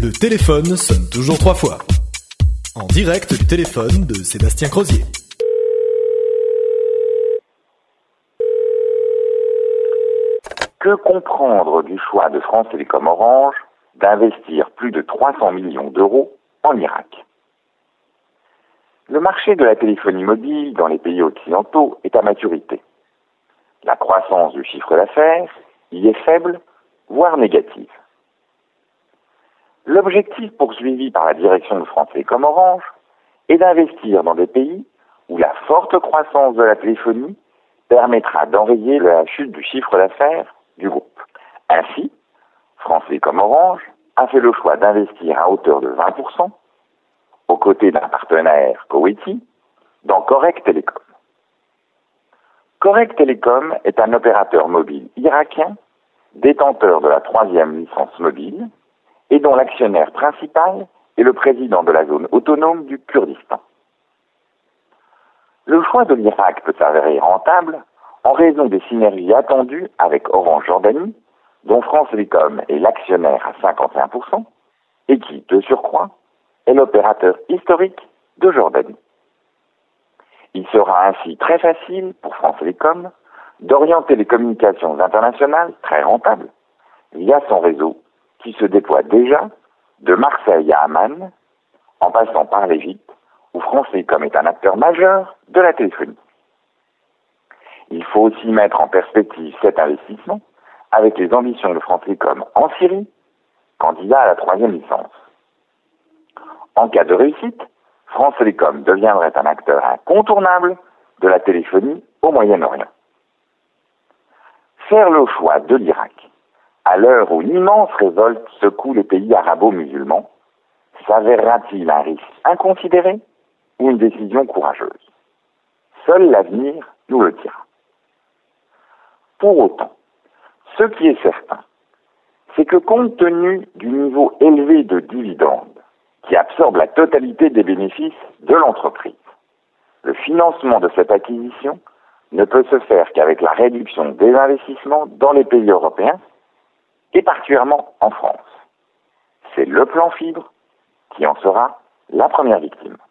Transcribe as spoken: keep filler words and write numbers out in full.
Le téléphone sonne toujours trois fois. En direct du téléphone de Sébastien Crozier. Que comprendre du choix de France Télécom Orange d'investir plus de trois cents millions d'euros en Irak? Le marché de la téléphonie mobile dans les pays occidentaux est à maturité. La croissance du chiffre d'affaires y est faible, voire négative. L'objectif poursuivi par la direction de France Télécom Orange est d'investir dans des pays où la forte croissance de la téléphonie permettra d'enrayer la chute du chiffre d'affaires du groupe. Ainsi, France Télécom Orange a fait le choix d'investir à hauteur de vingt pour cent aux côtés d'un partenaire koweïti dans Korek Telecom. Korek Telecom est un opérateur mobile irakien détenteur de la troisième licence mobile et dont l'actionnaire principal est le président de la zone autonome du Kurdistan. Le choix de l'Irak peut s'avérer rentable en raison des synergies attendues avec Orange Jordanie, dont France Télécom est l'actionnaire à cinquante et un pour cent et qui, de surcroît, est l'opérateur historique de Jordanie. Il sera ainsi très facile pour France Télécom d'orienter les communications internationales très rentables via son réseau qui se déploie déjà de Marseille à Amman, en passant par l'Égypte, où France Télécom est un acteur majeur de la téléphonie. Il faut aussi mettre en perspective cet investissement avec les ambitions de France Télécom en Syrie, candidat à la troisième licence. En cas de réussite, France Télécom deviendrait un acteur incontournable de la téléphonie au Moyen-Orient. Faire le choix de l'Irak, à l'heure où une immense révolte secoue les pays arabo-musulmans, s'avérera-t-il un risque inconsidéré ou une décision courageuse? Seul l'avenir nous le dira. Pour autant, ce qui est certain, c'est que compte tenu du niveau élevé de dividendes qui absorbe la totalité des bénéfices de l'entreprise, le financement de cette acquisition ne peut se faire qu'avec la réduction des investissements dans les pays européens et particulièrement en France. C'est le plan fibre qui en sera la première victime.